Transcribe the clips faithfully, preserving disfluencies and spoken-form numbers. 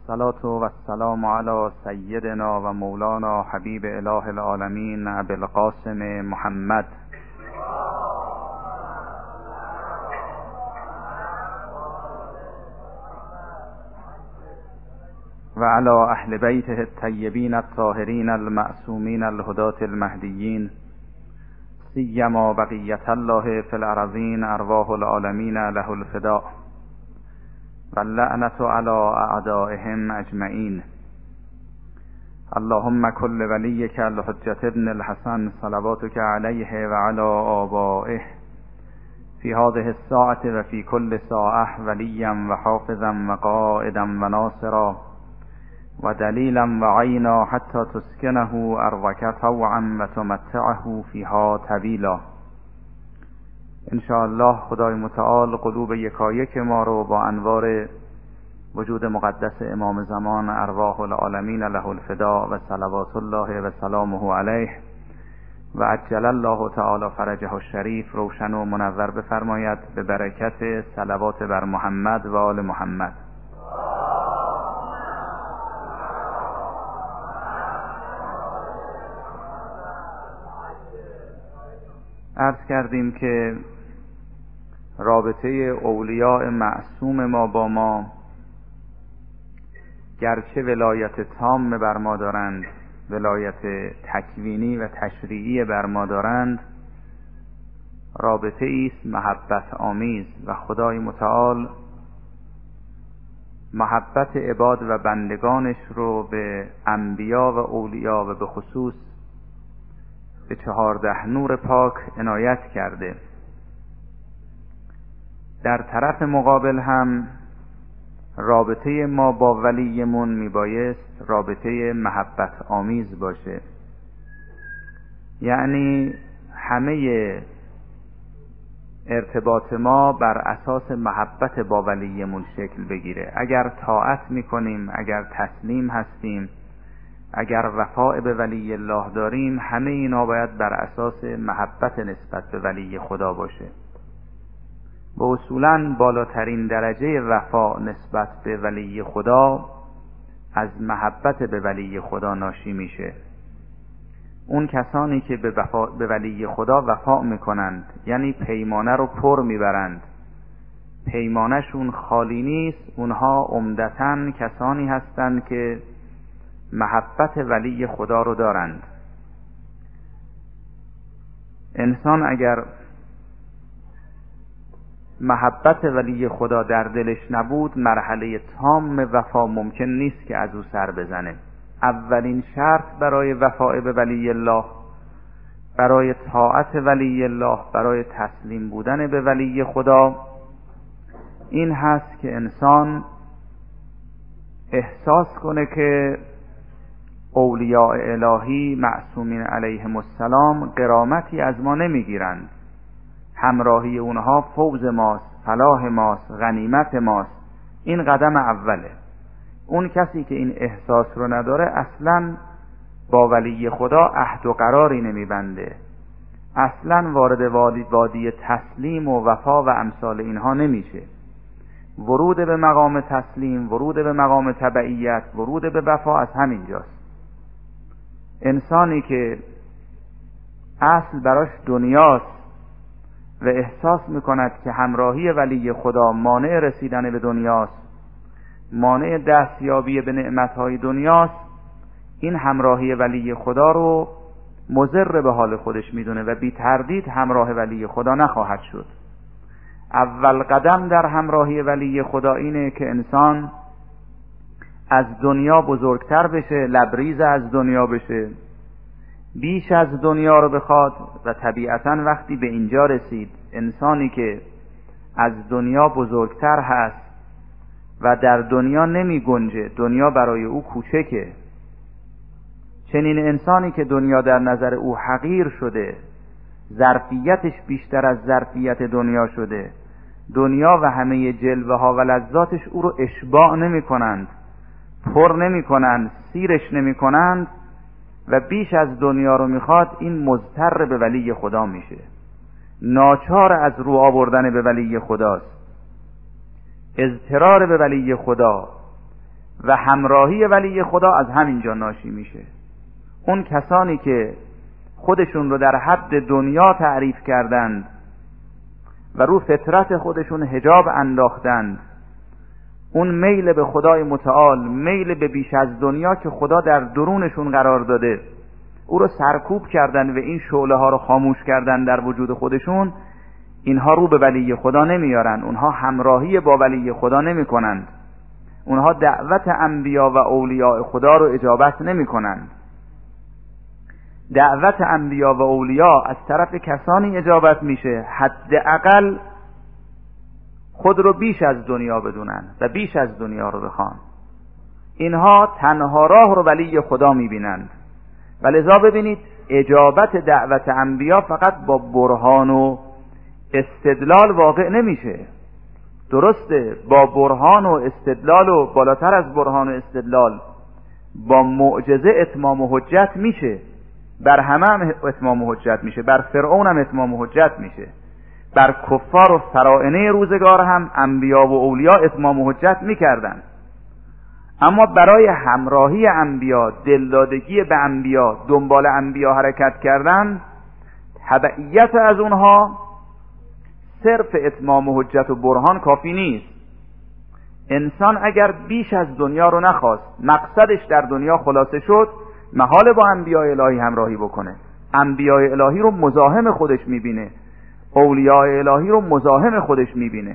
الصلاة والسلام على سیدنا و مولانا حبیب اله العالمین ابی القاسم محمد و علی اهل بیته الطیبین الطاهرین المعصومین الهداة المهدیین سیما بقیة الله فی الارضین ارواح العالمین له الفداء واللعنة على اعدائهم اجمعین. اللهم كل وليك الحجة ابن الحسن صلواتك عليه وعلى آبائه في هذه الساعة وفي كل ساعة وليا وحافظا وقائدا وناصرا ودليلا وعينا حتى تسكنه أرضك طوعا وتمتعه فيها طويلا. ان شاء الله خدای متعال قلوب یکایک ما رو با انوار وجود مقدس امام زمان ارواح العالمین له الفداء و صلوات الله و سلامه علیه و عجل الله تعالی فرجه الشریف روشن و منور بفرماید به برکت صلوات بر محمد و آل محمد. عرض کردیم که رابطه اولیاء معصوم ما با ما گرچه ولایت تام بر ما دارند، ولایت تکوینی و تشریعی بر ما دارند، رابطه است محبت آمیز و خدای متعال محبت عباد و بندگانش رو به انبیا و اولیا و به خصوص به چهارده نور پاک عنایت کرده. در طرف مقابل هم رابطه ما با ولیمون میبایست رابطه محبت آمیز باشه، یعنی همه ارتباط ما بر اساس محبت با ولیمون شکل بگیره. اگر طاعت میکنیم، اگر تسلیم هستیم، اگر وفاء به ولی الله داریم، همه اینا باید بر اساس محبت نسبت به ولی خدا باشه. و اصولاً بالاترین درجه وفا نسبت به ولی خدا از محبت به ولی خدا ناشی میشه. اون کسانی که به, وفا به ولی خدا وفا میکنند، یعنی پیمانه رو پر میبرند، پیمانهشون خالی نیست، اونها عمدتاً کسانی هستند که محبت ولی خدا رو دارند. انسان اگر محبت ولی خدا در دلش نبود، مرحله تام وفا ممکن نیست که از او سر بزنه. اولین شرط برای وفا به ولی الله، برای طاعت ولی الله، برای تسلیم بودن به ولی خدا، این هست که انسان احساس کنه که اولیاء الهی معصومین علیهم السلام غرامتی از ما نمیگیرند، همراهی اونها فوز ماست، فلاح ماست، غنیمت ماست. این قدم اوله. اون کسی که این احساس رو نداره اصلاً با ولی خدا عهد و قراری نمیبنده، اصلاً وارد وادی تسلیم و وفا و امثال اینها نمیشه. ورود به مقام تسلیم، ورود به مقام تبعیت، ورود به وفا از همین جاست. انسانی که اصل براش دنیاست و احساس میکند که همراهی ولی خدا مانع رسیدن به دنیاست، مانع دستیابی به نعمتهای دنیاست، این همراهی ولی خدا رو مضر به حال خودش میدونه و بی تردید همراه ولی خدا نخواهد شد. اول قدم در همراهی ولی خدا اینه که انسان از دنیا بزرگتر بشه، لبریز از دنیا بشه، بیش از دنیا رو بخواد. و طبیعتاً وقتی به اینجا رسید، انسانی که از دنیا بزرگتر هست و در دنیا نمی گنجه، دنیا برای او کوچکه، چنین انسانی که دنیا در نظر او حقیر شده، ظرفیتش بیشتر از ظرفیت دنیا شده، دنیا و همه جلوه ها و لذاتش او رو اشباع نمی کنند، پر نمی کنند، سیرش نمی کنند و بیش از دنیا رو میخواد، این مضطر به ولی خدا میشه، ناچار از رو آوردن به ولی خداست. اضطرار به ولی خدا و همراهی ولی خدا از همینجا ناشی میشه. اون کسانی که خودشون رو در حد دنیا تعریف کردند و رو فطرت خودشون حجاب انداختند، اون میل به خدای متعال، میل به بیش از دنیا که خدا در درونشون قرار داده، او رو سرکوب کردن و این شعله ها رو خاموش کردن در وجود خودشون، اینها رو به ولی خدا نمیارن، اونها همراهی با ولی خدا نمی کنند، اونها دعوت انبیا و اولیاء خدا رو اجابت نمی کنند. دعوت انبیا و اولیاء از طرف کسانی اجابت میشه حداقل خود رو بیش از دنیا بدونن و بیش از دنیا رو بخوان. اینها تنها راه رو ولی خدا میبینند و لذا ببینید اجابت دعوت انبیا فقط با برهان و استدلال واقع نمیشه. درسته با برهان و استدلال و بالاتر از برهان و استدلال با معجزه اتمام و حجت میشه، بر همه هم اتمام و حجت میشه، بر فرعون هم اتمام و حجت میشه، بر کفار و فرائنه روزگار هم انبیا و اولیاء اتمام و حجت میکردن. اما برای همراهی انبیا، دلدادگی به انبیا، دنبال انبیا حرکت کردن، تبعیت از اونها صرف اتمام و حجت و برهان کافی نیست. انسان اگر بیش از دنیا رو نخواست، مقصدش در دنیا خلاصه شد، محال با انبیاء الهی همراهی بکنه. انبیاء الهی رو مزاحم خودش میبینه، اولیاء الهی رو مزاحم خودش میبینه.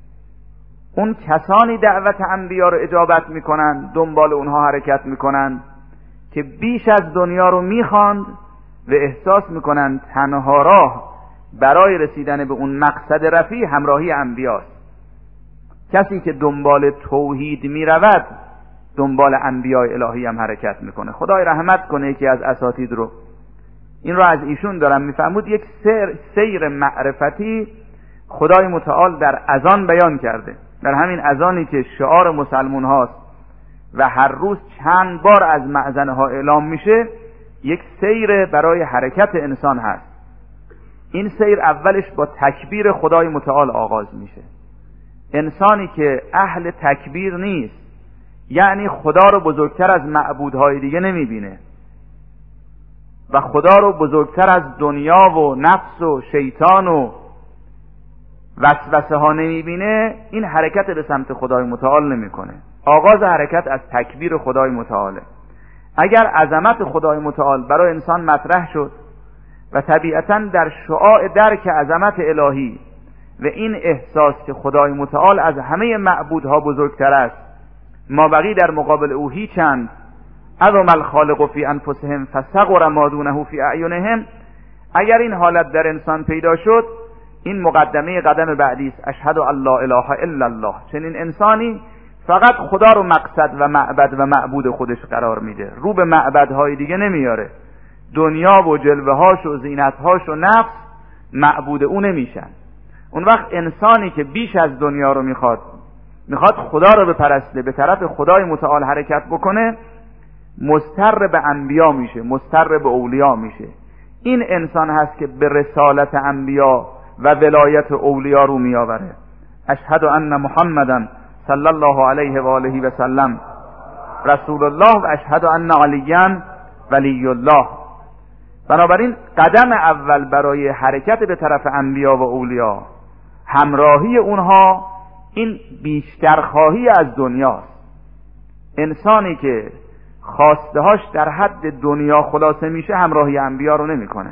اون کسانی دعوت انبیا رو اجابت میکنن، دنبال اونها حرکت میکنن که بیش از دنیا رو میخواند و احساس میکنن تنها راه برای رسیدن به اون مقصد رفیع همراهی انبیاست. کسی که دنبال توحید میرود دنبال انبیاء الهی هم حرکت میکنه. خدای رحمت کنه یکی از اساتید رو، این رو از ایشون دارم میفهمود، یک سیر, سیر معرفتی خدای متعال در اذان بیان کرده. در همین اذانی که شعار مسلمون هاست و هر روز چند بار از مأذنه ها اعلام میشه، یک سیر برای حرکت انسان هست. این سیر اولش با تکبیر خدای متعال آغاز میشه. انسانی که اهل تکبیر نیست، یعنی خدا رو بزرگتر از معبودهای دیگه نمیبینه و خدا رو بزرگتر از دنیا و نفس و شیطان و وسوسه ها نمیبینه، این حرکت به سمت خدای متعال نمیکنه. آغاز حرکت از تکبیر خدای متعاله. اگر عظمت خدای متعال برای انسان مطرح شد و طبیعتاً در شعاع درک عظمت الهی و این احساس که خدای متعال از همه معبودها بزرگتر است، ما بقی در مقابل او هیچند، عظم الخالق فی انفسهم فصغر ما دونه فی اعینهم، اگر این حالت در انسان پیدا شد، این مقدمه قدم بعدی است. اشهد ان لا اله الا الله. چنین انسانی فقط خدا رو مقصد و معبد و معبود خودش قرار میده، رو به معبدهای دیگه نمیاره. دنیا و جلوه هاش و زینت هاش و نفس معبود او نمیشن. اون وقت انسانی که بیش از دنیا رو میخواد، میخواد خدا رو بپرسته، به طرف خدای متعال حرکت بکنه، مضطر به انبیا میشه، مضطر به اولیا میشه. این انسان هست که به رسالت انبیا و ولایت اولیا رو میآوره. اشهد ان محمدن صلی الله علیه و آله و سلم رسول الله و اشهد ان علیاً ولی الله. بنابراین قدم اول برای حرکت به طرف انبیا و اولیا، همراهی اونها، این بیشتر خواهی از دنیاست. انسانی که خواسته هاش در حد دنیا خلاصه میشه، همراهی انبیا رو نمیکنه،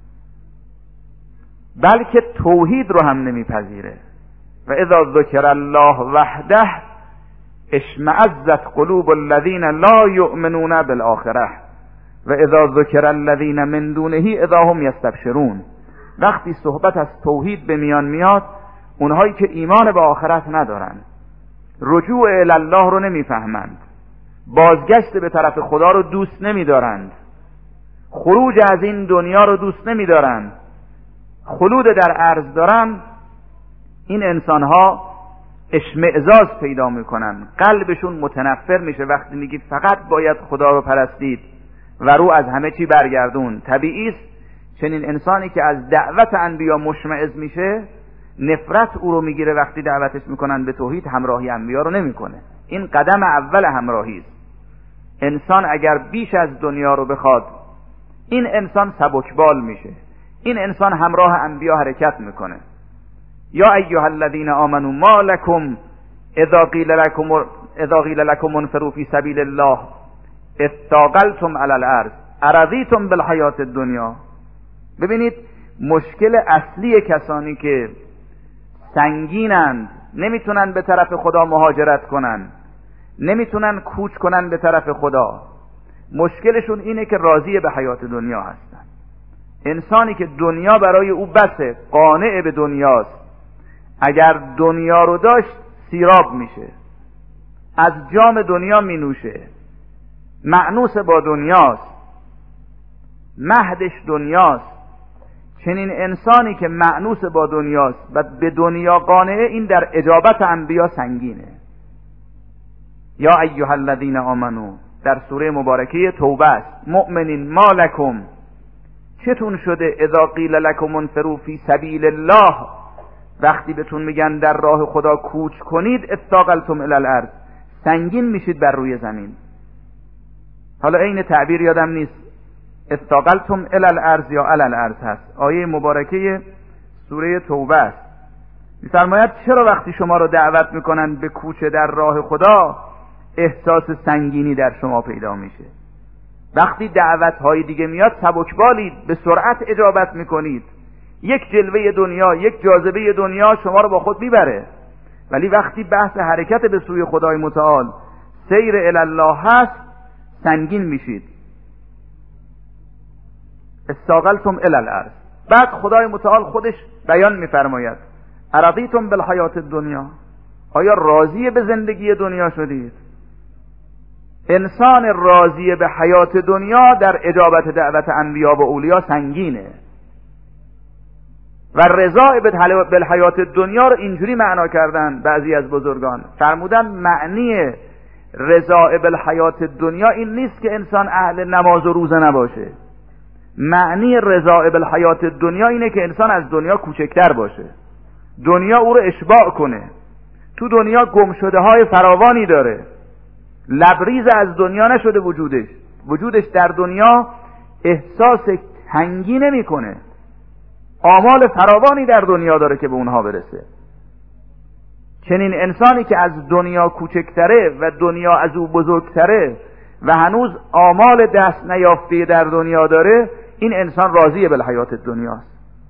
بلکه توحید رو هم نمیپذیره. و اذا ذکر الله وحده اشمئزت قلوب الذین لا یؤمنون بالآخره و اذا ذکر الذین من دونه اذا هم یستبشرون. وقتی صحبت از توحید به میان میاد، اونهایی که ایمان به آخرت ندارن، رجوع الی الله رو نمیفهمند، بازگشت به طرف خدا رو دوست نمیدارند، خروج از این دنیا رو دوست نمیدارند، خلود در ارض دارن، این انسانها اشمئزاز پیدا میکنن، قلبشون متنفر میشه وقتی میگی فقط باید خدا رو پرستید و رو از همه چی برگردون. طبیعی است چنین انسانی که از دعوت انبیا مشمئز میشه، نفرت او رو میگیره. وقتی دعوتش میکنن به توحید، همراهی انبیا رو نمیکنه. این قدم اول همراهی است. انسان اگر بیش از دنیا رو بخواد، این انسان سبکبال میشه، این انسان همراه انبیا حرکت میکنه. یا ایها الذین آمنوا ما لکم اذا قیل لکم اذا قیل لکم انفروا فی سبیل الله استاقلتم علی الارض ارضیتم بالحیات الدنیا. ببینید مشکل اصلی کسانی که سنگینند، نمیتونن به طرف خدا مهاجرت کنن، نمیتونن کوچ کنن به طرف خدا، مشکلشون اینه که راضی به حیات دنیا هستن. انسانی که دنیا برای او بسه، قانع به دنیاست، اگر دنیا رو داشت سیراب میشه، از جام دنیا می نوشه، مأنوس با دنیاست، مهدش دنیاست. چنین انسانی که مأنوس با دنیاست و به دنیا قانعه، این در اجابت انبیا سنگینه. یا ایها الذین آمنو در سوره مبارکه توبه است. مؤمنین ما لکم، چتون شده اذا قیل لکم انفروا فی سبیل الله، وقتی بهتون میگن در راه خدا کوچ کنید، استاقلتم الی الارض، سنگین میشید بر روی زمین. حالا عین تعبیر یادم نیست، استاقلتم الی الارض یا علی الارض هست. آیه مبارکه سوره توبه است. می‌فرماید چرا وقتی شما رو دعوت میکنن به کوچ در راه خدا احساس سنگینی در شما پیدا میشه؟ وقتی دعوت های دیگه میاد سبکبالید، به سرعت اجابت میکنید، یک جلوه دنیا، یک جاذبه دنیا شما رو با خود میبره. ولی وقتی بحث حرکت به سوی خدای متعال، سیر الی الله هست، سنگین میشید. استاقلتم الی الارض. بعد خدای متعال خودش بیان میفرماید ارضیتم بالحیات الدنیا، آیا راضی به زندگی دنیا شدید؟ انسان راضی به حیات دنیا در اجابت دعوت انبیا و اولیا سنگینه. و رضا بالحیات دنیا رو اینجوری معنا کردن بعضی از بزرگان، فرمودن معنی رضا بالحیات دنیا این نیست که انسان اهل نماز و روزه نباشه. معنی رضا بالحیات دنیا اینه که انسان از دنیا کوچکتر باشه، دنیا او رو اشباع کنه. تو دنیا گمشده های فراوانی داره، لبریز از دنیا نشده وجودش، وجودش در دنیا احساس تنگی نمی کنه، آمال فراوانی در دنیا داره که به اونها برسه. چنین انسانی که از دنیا کوچکتره و دنیا از او بزرگتره و هنوز آمال دست نیافته در دنیا داره، این انسان راضیه بالحیات دنیاست.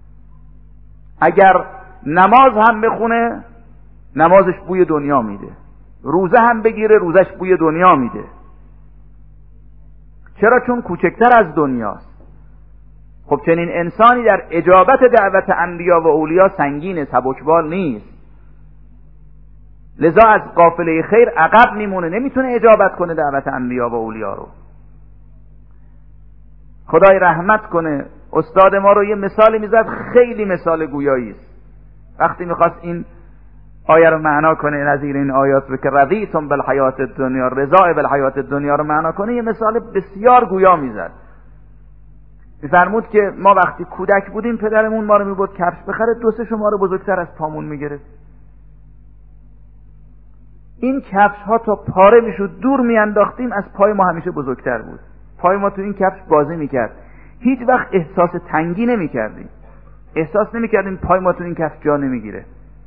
اگر نماز هم بخونه، نمازش بوی دنیا میده، روزه هم بگیره، روزش بوی دنیا میده. چرا؟ چون کوچکتر از دنیاست. خب چنین انسانی در اجابت دعوت انبیا و اولیا سنگین، سبکبال نیست. لذا از قافله خیر عقب میمونه، نمیتونه اجابت کنه دعوت انبیا و اولیا رو. خدای رحمت کنه، استاد ما رو یه مثالی میزد، خیلی مثال گویایی است. وقتی میخواست این آیه رو معنا کنه، نظیر این آیات رو که رضیتم بالحیات الدنیا، رضا بالحیات الدنیا رو معنا کنه، یه مثال بسیار گویا میزد. میفرمود که ما وقتی کودک بودیم پدرمون ما رو میبرد کفش بخره، دو سه شماره بزرگتر از پامون میگرفت. این کفش ها تا پاره میشد دور میانداختیم، از پای ما همیشه بزرگتر بود. پای ما تو این کفش بازی میکرد، هیچ وقت احساس تنگی نمیکردیم، احساس نمیکردیم پای ما تو این کفش جا نمیگیره.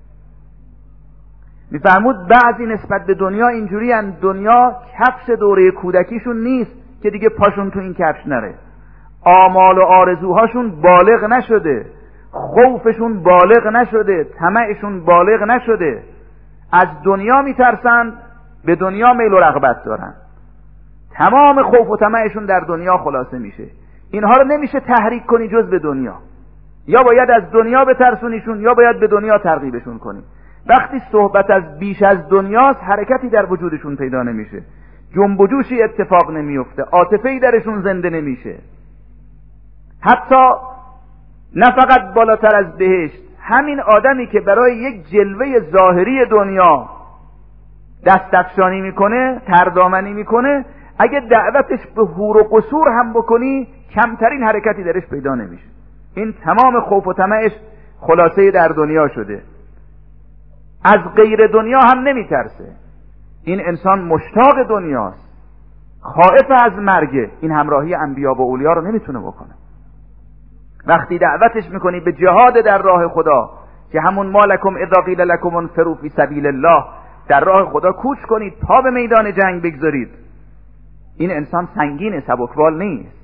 میفرمود بعضی نسبت به دنیا اینجوری ان، دنیا کفش دوره کودکیشون نیست که دیگه پاشون تو این کفش نره، آمال و آرزوهاشون بالغ نشده، خوفشون بالغ نشده، طمعشون بالغ نشده، از دنیا میترسن، به دنیا میل و رغبت دارن، تمام خوف و طمعشون در دنیا خلاصه میشه. اینها رو نمیشه تحریک کنی جز به دنیا، یا باید از دنیا بترسونیشون یا باید به دنیا ترغیبشون کنی. وقتی صحبت از بیش از دنیاست، حرکتی در وجودشون پیدا نمیشه، جنب و جوشی اتفاق نمیفته، عاطفه‌ای درشون زنده نمیشه. حتی نه فقط بالاتر از بهشت، همین آدمی که برای یک جلوه ظاهری دنیا دستفشانی میکنه، تردامنی میکنه، اگه دعوتش به حور و قصور هم بکنی کمترین حرکتی درش پیدا نمیشه. این تمام خوف و طمعش خلاصه در دنیا شده، از غیر دنیا هم نمیترسه. این انسان مشتاق دنیاست، خائف از مرگ. این همراهی انبیا و اولیا رو نمیتونه بکنه. وقتی دعوتش میکنی به جهاد در راه خدا، که همون مالکم اذا قیل لکم انفروا فی سبیل الله، در راه خدا کوچ کنید، پا به میدان جنگ بگذارید، این انسان سنگین، سبکبال نیست.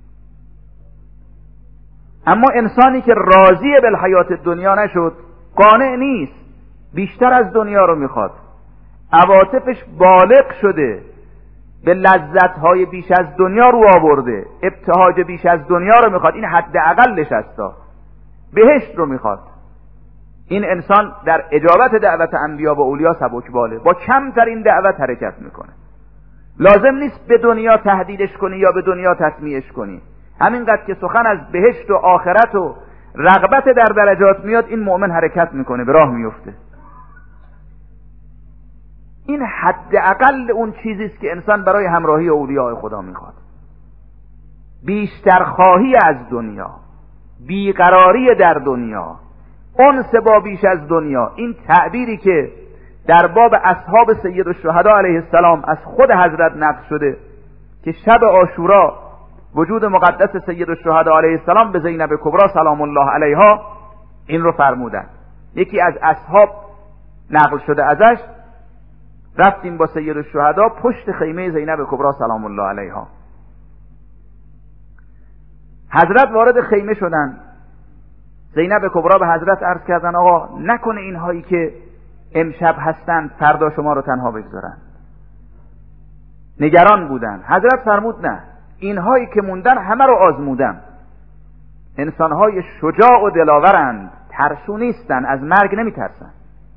اما انسانی که راضی بالحیات دنیا نشد، قانع نیست، بیشتر از دنیا رو میخواد، عواطفش بالغ شده، به لذت‌های بیش از دنیا رو آورده، ابتهاج بیش از دنیا رو میخواد، این حد اقلش هستا، بهشت رو میخواد. این انسان در اجابت دعوت انبیا و اولیا سبکباله، با کمترین دعوت حرکت میکنه. لازم نیست به دنیا تهدیدش کنی یا به دنیا تسمیهش کنی. همینقدر که سخن از بهشت و آخرت و رغبت در درجات میاد، این مؤمن حرکت میکنه، به راه میفته. این حد اقل اون چیزی است که انسان برای همراهی اولیاء خدا میخواد. بیشتر خواهی از دنیا، بیقراری در دنیا، انس با بیش از دنیا. این تعبیری که در باب اصحاب سید الشهدا علیه السلام از خود حضرت نقل شده که شب عاشورا وجود مقدس سید الشهدا علیه السلام به زینب کبرا سلام الله علیها این رو فرمودن. یکی از اصحاب نقل شده ازش، رفتیم با سید الشهدا پشت خیمه زینب کبرا سلام الله علیها. حضرت وارد خیمه شدن، زینب کبرا به حضرت عرض کردن آقا نکنه اینهایی که امشب هستند فردا شما رو تنها بگذارن. نگران بودن. حضرت فرمود نه، اینهایی که موندن همه رو آزمودم، انسانهای شجاع و دلاورند، ترسو نیستن، از مرگ نمیترسن.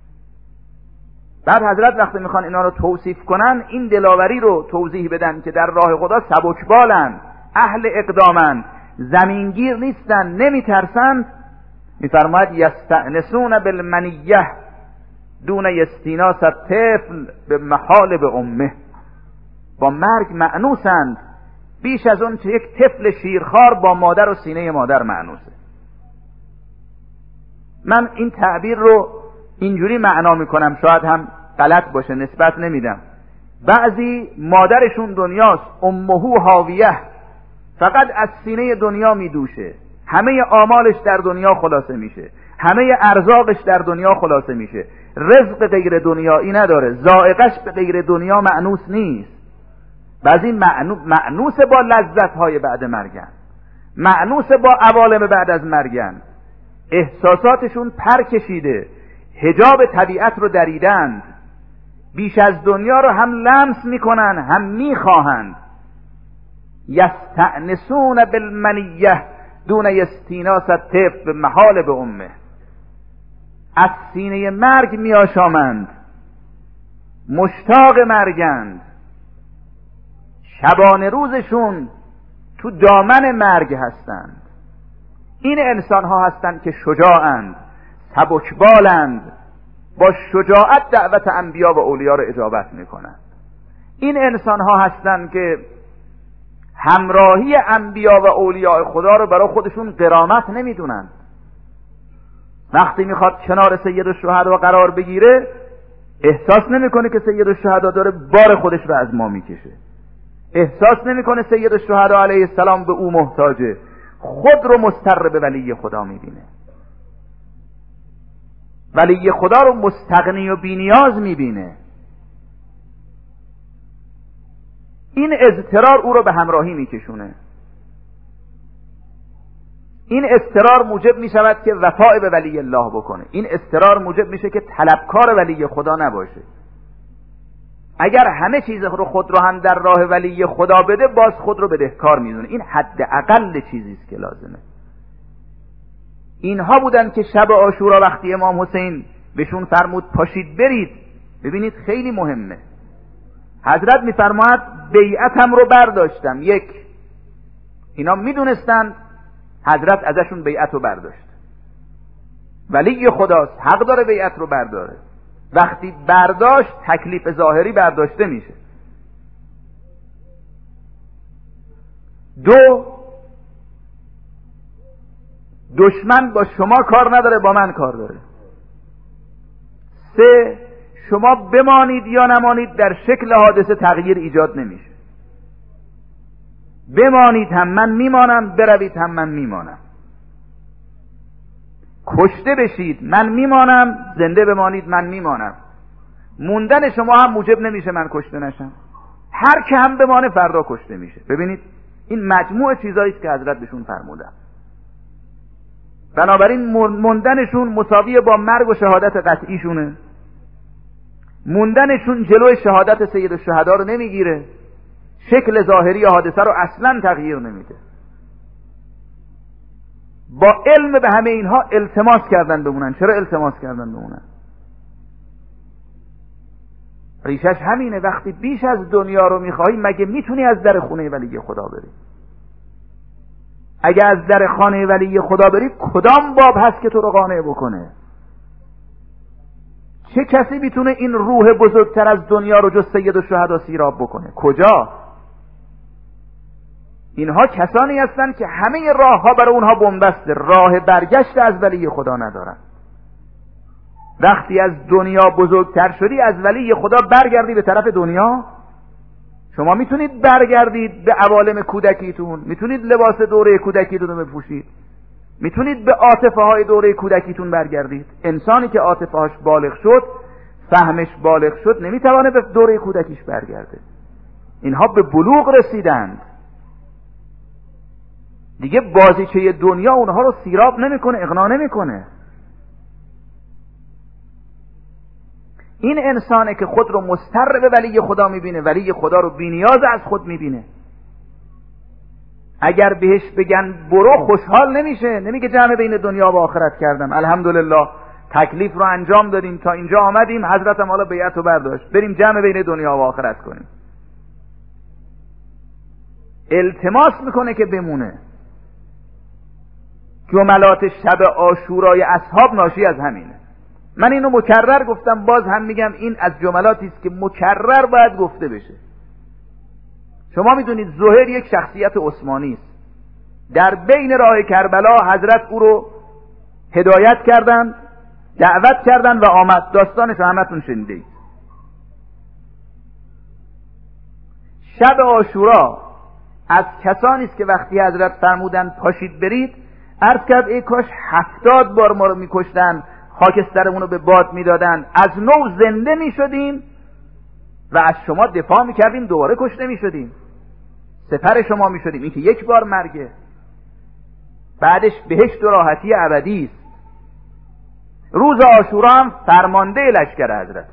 بعد حضرت وقتی میخوان اینا رو توصیف کنن، این دلاوری رو توضیح بدن که در راه خدا سبکبالن، اهل اقدامن، زمینگیر نیستن، نمیترسن. میفرماید یستأنسون بالمنیه دون استیناس الطفل به محالب امه. با مرگ مأنوسند بیش از اون که یک طفل شیرخوار با مادر و سینه مادر مأنوسه. من این تعبیر رو اینجوری معنا میکنم، شاید هم غلط باشه، نسبت نمیدم. بعضی مادرشون دنیاست، امهو حاویه، فقط از سینه دنیا میدوشه، همه آمالش در دنیا خلاصه میشه، همه ارزاقش در دنیا خلاصه میشه، رزق غیر دنیایی نداره، ذائقش به غیر دنیا مأنوس نیست. بعضی مأنوس با لذت های بعد مرگن، مأنوس با عوالم بعد از مرگن، احساساتشون پر کشیده، حجاب طبیعت رو دریدند، بیش از دنیا رو هم لمس میکنن هم میخواهند. یستأنسون بالمنیه دون استیناس الطفل به محالب امه. از سینه مرگ میآشامند، مشتاق مرگند، شبانه روزشون تو دامن مرگ هستند. این انسان ها هستند که شجاعند، سبکبالند، با شجاعت دعوت انبیا و اولیا رو اجابت میکنند. این انسان ها هستند که همراهی انبیا و اولیاء خدا رو برای خودشون غرامت نمیدونند. وقتی میخواد کنار سید الشهدا قرار بگیره، احساس نمیکنه که سید الشهدا داره بار خودش رو از ما میکشه، احساس نمیکنه سید الشهدا علیه السلام به او محتاجه، خود رو مضطر به ولی خدا میبینه، ولی خدا رو مستغنی و بینیاز میبینه. این اضطرار او رو به همراهی میکشونه. این اضطرار موجب میشود که وفاء به ولی الله بکنه. این اضطرار موجب میشه که طلبکار ولی خدا نباشه. اگر همه چیز رو خود رو هم در راه ولی خدا بده، باز خود رو بدهکار میدونه. این حد اقل چیزی است که لازمه. اینها بودن که شب عاشورا وقتی امام حسین بهشون فرمود پاشید برید، ببینید خیلی مهمه. حضرت میفرماید بیعتم رو برداشتم. یک، اینا میدونستند حضرت ازشون بیعت رو برداشت، ولی خداست، حق داره بیعت رو برداره. وقتی برداشت تکلیف ظاهری برداشته میشه. دو، دشمن با شما کار نداره، با من کار داره. سه، شما بمانید یا نمانید در شکل حادثه تغییر ایجاد نمیشه. بمانید هم من میمانم، بروید هم من میمانم. کشته بشید من میمانم، زنده بمانید من میمانم. موندن شما هم موجب نمیشه من کشته نشم. هر که هم بمانه فردا کشته میشه. ببینید این مجموع چیزایی است که حضرت بهشون فرمودن. بنابراین موندنشون مساوی با مرگ و شهادت قطعیشونه. موندنشون جلوی شهادت سید الشهدا رو نمیگیره. شکل ظاهری حادثه رو اصلا تغییر نمیده. با علم به همه اینها التماس کردن بمونن. چرا التماس کردن بمونن؟ ریشش همینه. وقتی بیش از دنیا رو میخوایی مگه میتونی از در خونه ولی خدا بری؟ اگه از در خانه ولی خدا بری کدام باب هست که تو رو قانع بکنه؟ چه کسی میتونه این روح بزرگتر از دنیا رو جز سید الشهدا سیراب بکنه؟ کجا؟ اینها کسانی هستند که همه راه ها برای اونها بنبسته، راه برگشت از ولی خدا ندارن. وقتی از دنیا بزرگتر شدی از ولی خدا برگردی به طرف دنیا. شما میتونید برگردید به عوالم کودکیتون، میتونید لباس دوره کودکیتون رو بپوشید، میتونید به عاطفه های دوره کودکیتون برگردید. انسانی که عاطفه هاش بالغ شد، فهمش بالغ شد، نمیتوانه به دوره کودکیش برگرده. اینها به بلوغ رسیدند دیگه. بازیچه دنیا اونها رو سیراب نمیکنه، اغنا نمیکنه. این انسانه که خود رو مضطر به ولی خدا میبینه، ولی خدا رو بی‌نیاز از خود میبینه. اگر بهش بگن برو خوشحال نمیشه، نمیگه جمع بین دنیا و آخرت کردم، الحمدلله تکلیف رو انجام دادیم تا اینجا آمدیم، حضرتم حالا بیعت رو برداشت، بریم جمع بین دنیا و آخرت کنیم. التماس میکنه که بمونه. جملات شب عاشورای اصحاب ناشی از همینه. من اینو مکرر گفتم، باز هم میگم این از جملاتی است که مکرر باید گفته بشه. شما میدونید زهیر یک شخصیت عثمانی است. در بین راه کربلا حضرت او رو هدایت کردند، دعوت کردند و آمد. داستانش رو همتون شنیدید. شب عاشورا از کسانی است که وقتی حضرت فرمودند پاشید برید، عرض کرد ای کاش هفتاد بار ما رو میکشتن، خاکسترمون رو به باد میدادن، از نو زنده میشدیم و از شما دفاع میکردیم، دوباره کشته میشدیم، سپر شما میشدیم. این که یک بار مرگه، بعدش بهشت و راحتی ابدی است. روز عاشورا هم فرمانده لشکر حضرت.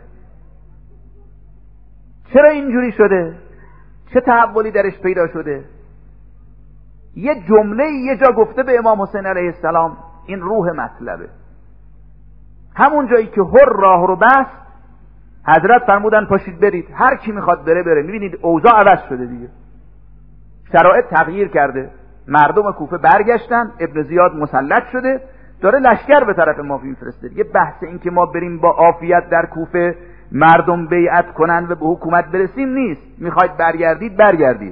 چرا اینجوری شده؟ چه تحولی درش پیدا شده؟ یه جمله یه جا گفته به امام حسین علیه السلام، این روح مطلبه. همون جایی که هر راه رو بست، حضرت فرمودن پاشید برید، هر کی میخواد بره بره. میبینید اوضاع عوض شده دیگه، شرایط تغییر کرده. مردم کوفه برگشتن، ابن زیاد مسلط شده، داره لشکر به طرف ما میفرسته. دیگه بحث این که ما بریم با عافیت در کوفه مردم بیعت کنن و به حکومت برسیم نیست. میخواید برگردید برگردید.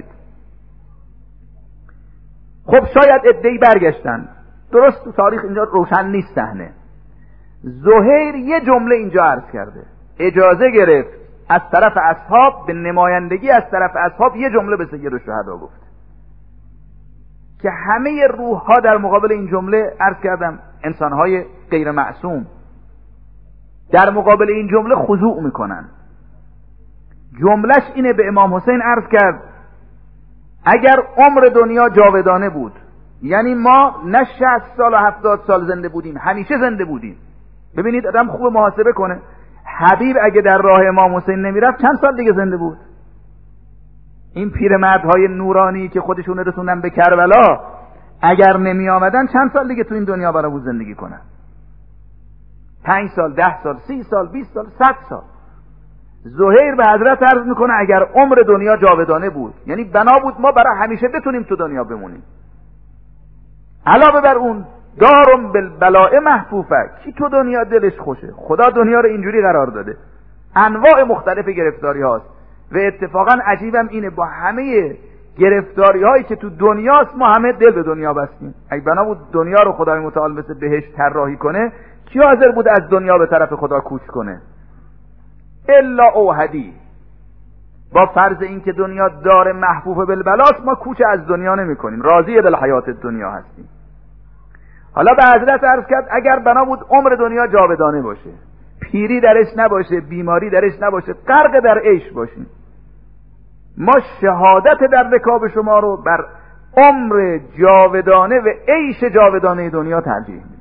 خب شاید عده‌ای برگشتن، درست تو تاریخ اینجا روشن نیست صحنه. زهیر یه جمله اینجا عرض کرده، اجازه گرفت از طرف اصحاب، به نمایندگی از طرف اصحاب یه جمله به سید الشهدا گفت که همه روح ها در مقابل این جمله، عرض کردم انسانهای غیر معصوم، در مقابل این جمله خضوع میکنن. جملهش اینه، به امام حسین عرض کرد اگر عمر دنیا جاودانه بود، یعنی ما نه شصت سال و هفتاد سال زنده بودیم، همیشه زنده بودیم. ببینید آدم خوب محاسبه کنه. حبیب اگه در راه امام حسین نمیرفت چند سال دیگه زنده بود؟ این پیرمردهای نورانی که خودشون رسوندن به کربلا اگر نمی آمدن چند سال دیگه تو این دنیا برای او زندگی کنن؟ پنج سال، ده سال، سی سال، بیست سال، صد سال. زهیر به حضرت عرض میکنه اگر عمر دنیا جاودانه بود، یعنی بنا بود ما برای همیشه بتونیم تو دنیا بمونیم، علاوه بر اون دارم بالبلاء محفوفه، کی تو دنیا دلش خوشه؟ خدا دنیا رو اینجوری قرار داده، انواع مختلف گرفتاری هاست. و اتفاقا عجیبم اینه، با همه گرفتاری هایی که تو دنیاست ما همه دل به دنیا بستیم. اگه بنا بود دنیا رو خدای متعال مثل بهشت طراحی کنه، کی حاضر بود از دنیا به طرف خدا کوچ کنه؟ الا اوهدی، با فرض این که دنیا دار محفوف بالبلاست ما کوچ از دنیا نمی کنیم، راضی بالحیات دنیا هستیم. حالا به حضرت عرض کرد اگر بنا بود عمر دنیا جاودانه باشه، پیری درش نباشه، بیماری درش نباشه، غرق در عیش باشیم، ما شهادت در رکاب شما رو بر عمر جاودانه و عیش جاودانه دنیا ترجیح میدادیم.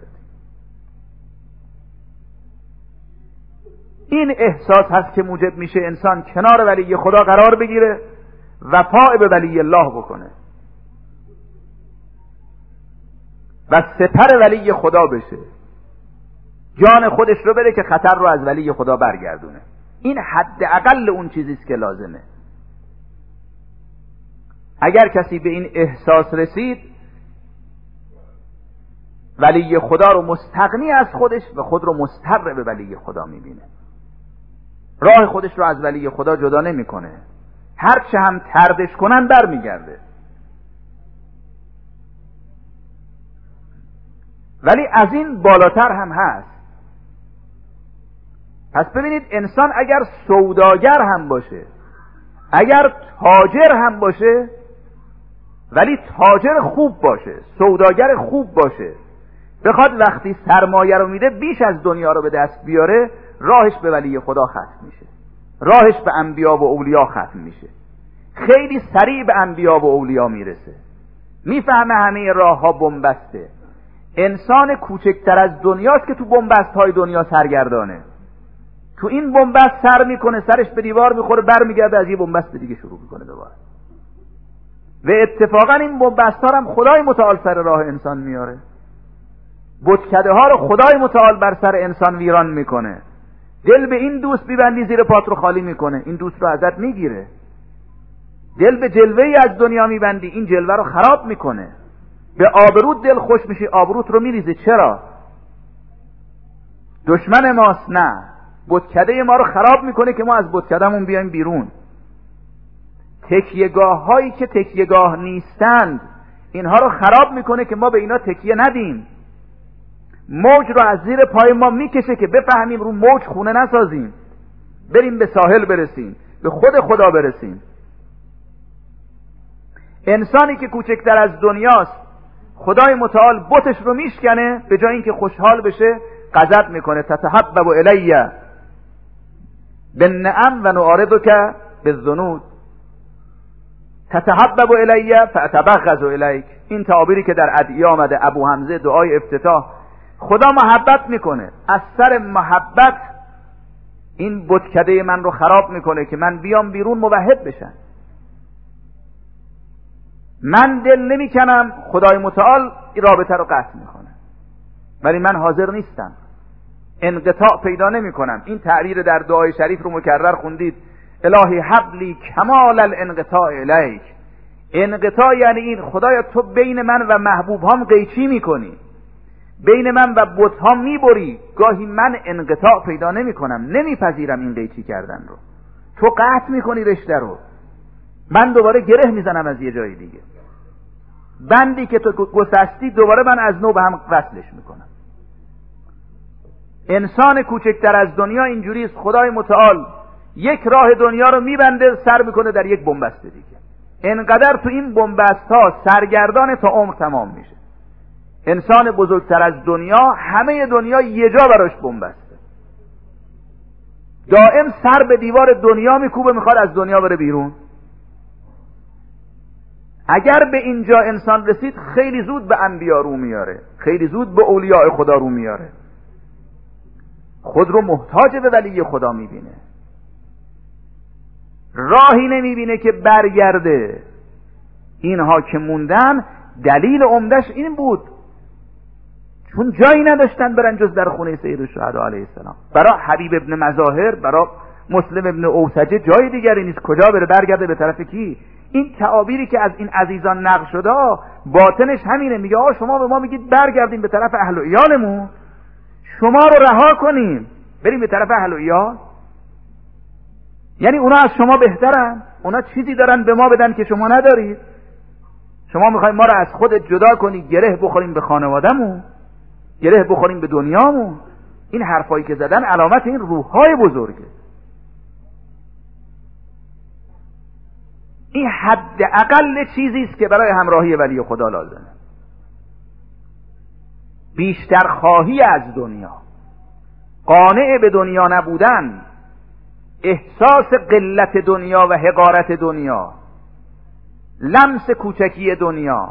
این احساس هست که موجب میشه انسان کنار ولی خدا قرار بگیره، وفا به ولی الله بکنه و سپر ولی خدا بشه، جان خودش رو بده که خطر رو از ولی خدا برگردونه. این حداقل اون چیزی است که لازمه. اگر کسی به این احساس رسید، ولی خدا رو مستغنی از خودش و خود رو مستر به ولی خدا میبینه، راه خودش رو از ولی خدا جدا نمیکنه، هر چه هم تردش کنن برمیگرده. ولی از این بالاتر هم هست. پس ببینید انسان اگر سوداگر هم باشه، اگر تاجر هم باشه، ولی تاجر خوب باشه، سوداگر خوب باشه، بخواد وقتی سرمایه رو میده بیش از دنیا رو به دست بیاره، راهش به ولی خدا ختم میشه، راهش به انبیا و اولیا ختم میشه، خیلی سریع به انبیا و اولیا میرسه، میفهمه همه راه ها بنبسته. انسان کوچکتر از دنیاست که تو بنبست های دنیا سرگردانه، تو این بنبست سر میکنه، سرش به دیوار میخوره، برمیگرده از یه بنبست دیگه شروع میکنه دوباره. و اتفاقا این بنبست ها هم خدای متعال سر راه انسان میاره، بتکده ها رو خدای متعال بر سر انسان ویران میکنه. دل به این دوست میبندی زیر پات رو خالی میکنه، این دوست رو ازت میگیره. دل به جلوه ای از دنیا میبندی، این جلوه رو خراب میکنه. به آبروت دل خوش میشی، آبروت رو میریزه. چرا؟ دشمن ماست؟ نه، بتکده ما رو خراب میکنه که ما از بتکدهمون بیایم بیرون. تکیهگاه هایی که تکیهگاه نیستند اینها رو خراب میکنه که ما به اینا تکیه ندیم. موج رو از زیر پای ما میکشه که بفهمیم رو موج خونه نسازیم، بریم به ساحل برسیم، به خود خدا برسیم. انسانی که کوچکتر از دنیاست، خدای متعال بتش رو میشکنه، به جای اینکه خوشحال بشه غضب میکنه. تتحبب الی بالنعم و نعارضک بالذنوب، تتحبب الی فاتبغض الیک. این تعابیری که در ادعیه آمده، ابو حمزه دعای افتتاح. خدا محبت میکنه، از سر محبت این بتکده من رو خراب میکنه که من بیام بیرون موحد بشم. من دل نمیکنم، خدای متعال این رابطه رو قطع میکنه، ولی من حاضر نیستم، انقطاع پیدا نمی کنم. این تعبیر در دعای شریف رو مکرر خوندید، الهی حبلی کمال الانقطاع الیک. انقطاع یعنی این، خدایا تو بین من و محبوب هم قیچی میکنی، بین من و بت ها میبری. گاهی من انقطاع پیدا نمی کنم، نمیپذیرم این قیچی کردن رو، تو قطع میکنی رشته رو، من دوباره گره میزنم از یه جای دیگه. بندی که تو گسستی دوباره من از نو به هم وصلش میکنم. انسان کوچکتر از دنیا اینجوریست، خدای متعال یک راه دنیا رو میبنده، سر میکنه در یک بنبست دیگه. انقدر تو این بنبست ها سرگردان تا عمر تمام میشه. انسان بزرگتر از دنیا، همه دنیا یه جا براش بنبسته، دائم سر به دیوار دنیا میکوبه، میخواد از دنیا بره بیرون. اگر به اینجا انسان رسید، خیلی زود به انبیا رو میاره، خیلی زود به اولیاء خدا رو میاره، خود رو محتاج به ولی خدا میبینه، راهی نمیبینه که برگرده. اینها که موندن دلیل عمدش این بود، چون جایی نداشتن برن جز در خونه سید الشهدا علیه السلام. برای حبیب ابن مظاهر، برای مسلم ابن اوسجه جای دیگری نیست. کجا بره؟ برگرده به طرف کی؟ این تعابیری که از این عزیزان نقل شده باطنش همینه. میگه آقا شما به ما میگید برگردیم به طرف اهل و ایالمون، شما رو رها کنیم بریم به طرف اهل و ایال؟ یعنی اونا از شما بهترن؟ اونا چیزی دارن به ما بدن که شما ندارید؟ شما میخواید ما رو از خودت جدا کنی، گره بخوریم به خانوادهمون، گره بخوریم به دنیامون؟ این حرفایی که زدن علامت این روح‌های بزرگه. این حداقل چیزی است که برای همراهی ولی خدا لازمه. بیشتر خواهی از دنیا، قانع به دنیا نبودن، احساس قلت دنیا و حقارت دنیا، لمس کوچکی دنیا.